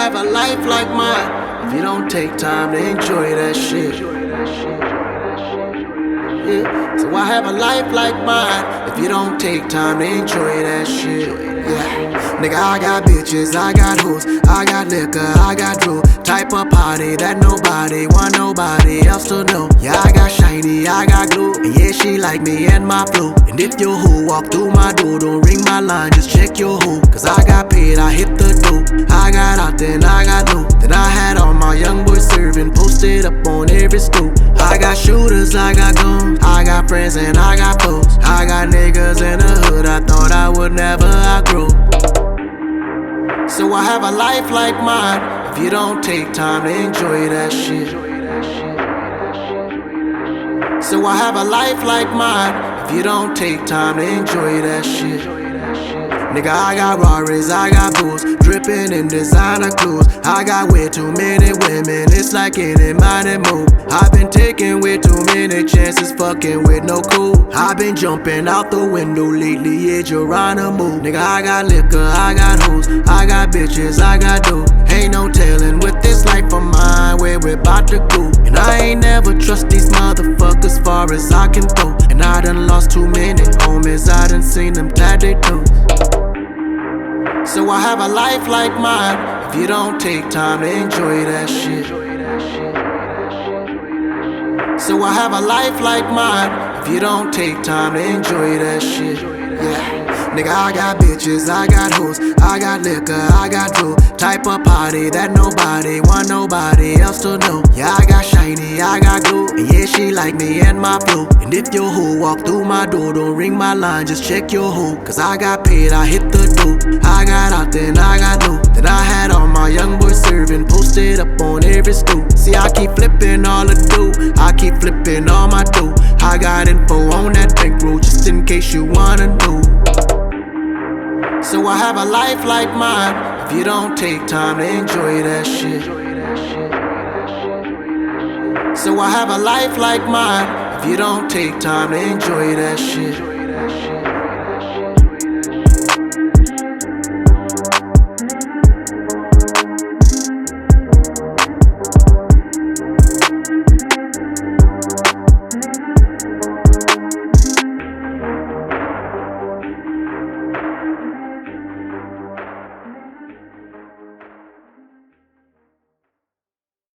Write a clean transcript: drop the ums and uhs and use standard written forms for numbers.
have a life like mine if you don't take time to enjoy that shit? Yeah. So I have a life like mine if you don't take time to enjoy that shit. Yeah. Nigga, I got bitches, I got hoes, I got liquor, I got drool. Type of party that nobody want nobody else to know. Yeah, I got shiny, I got glue, and yeah, she like me and my flow. And if your hoe walk through my door, don't ring my line, just check your hoe. Cause I got paid, I hit the dough. I got out, then I got low. Then I had all my young boys serving, posted up on every stool. I got shooters, I got guns, I got friends and I got foes. I got niggas in the hood I thought I would never outgrow. So I have a life like mine if you don't take time to enjoy that shit. So I have a life like mine if you don't take time to enjoy that shit. Nigga, I got Rarries, I got booze, dripping in designer clothes. I got way too many women, it's like any minded move. I've been taking way too many chances, fucking with no cool. I've been jumping out the window lately, yeah, Geronimo. Nigga, I got liquor, I got hoes, I got bitches, I got dough. Ain't no telling with this life of mine where we're about to go. And I ain't never trust these motherfuckers far as I can throw. And I done lost too many homies, I done seen them glad they do. So I have a life like mine if you don't take time to enjoy that shit. So I have a life like mine if you don't take time to enjoy that shit. Yeah. Nigga, I got bitches, I got hoes, I got liquor, I got drool. Type of party that nobody want nobody else to know. Yeah, I got shiny, I got glue, and yeah, she like me and my flow. And if your hoe walk through my door, don't ring my line, just check your hoe. Cause I got paid, I hit the dough. I got out, then I got low. Then I had all my young boys serving, posted up on every stool. See, I keep flipping all the dough, I keep flipping all my dough. I got info on that bankroll, just in case you wanna know. So I have a life like mine if you don't take time to enjoy that shit. So I have a life like mine if you don't take time to enjoy that shit.